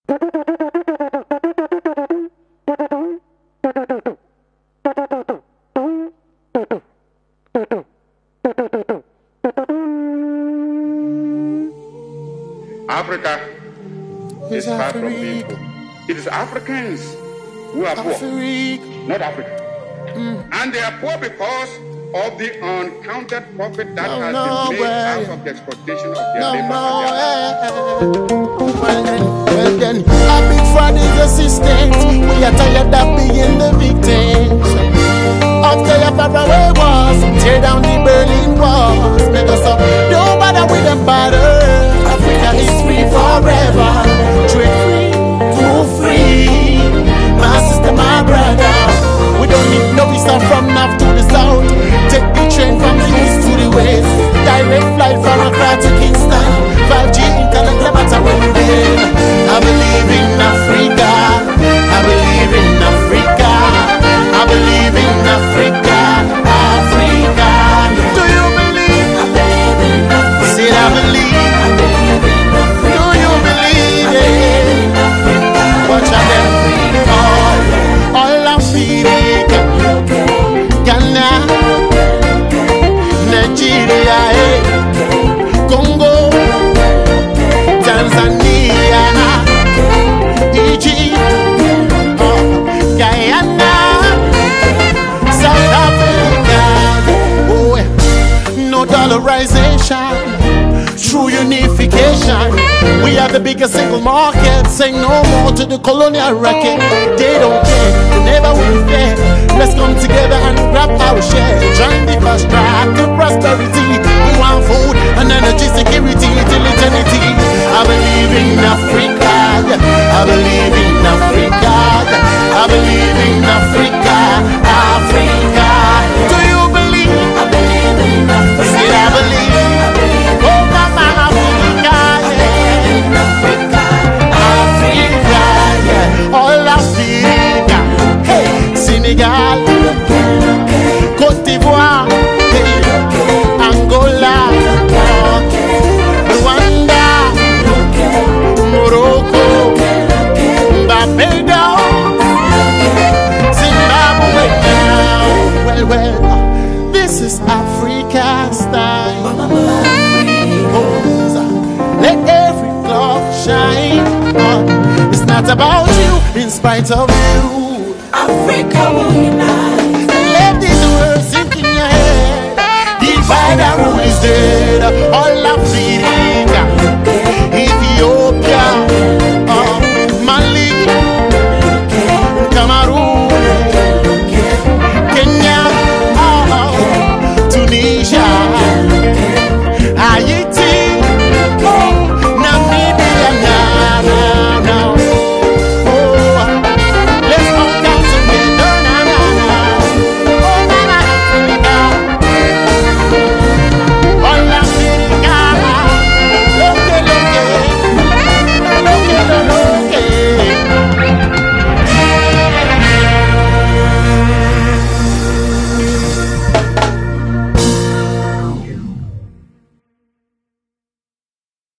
Africa is far from being poor. It is Africans who are poor, not Africa. And they are poor because of the uncounted profit that has been made out of the exploitation of their labor. Well then, a big fraud is assistance. We are tired of being the victims. After your faraway wars, tear down the Berlin walls. Make us up, don't bother with them batters. Africa is free forever. Trade free, move free. My sister, my brother. We don't need no visa from north to the south. Take the train from the east to the west. Direct flight from Accra to Kingston. 5G internet, no matter where we live. I believe in Africa. I believe in Africa. I believe in Africa. Africa. Do you believe? I believe in Africa. Say I believe. I believe in Africa. Do you believe it? Watch out there. All Africa. Ghana. Nigeria. Congo. Tanzania. Egypt. Guyana. South Africa. Oh, no dollarization. True unification. We are the biggest single market. Say no more to the colonial racket. They don't care, they never will fair. Let's come together and grab our share. Join the fast track to prosperity. We want food and energy security till eternity. I believe in Africa. I believe in Africa. I believe in Africa. Africa. Do you believe? I believe in Africa. Say I believe. Senegal, Côte d'Ivoire, Angola, Rwanda, Morocco, Barbados, Zimbabwe now. Well, this is Africa's time. Let every clock shine on. It's not about you, in spite of you. Africa will unite. Let these words sink in your head. Divide and rule is dead. All Africa.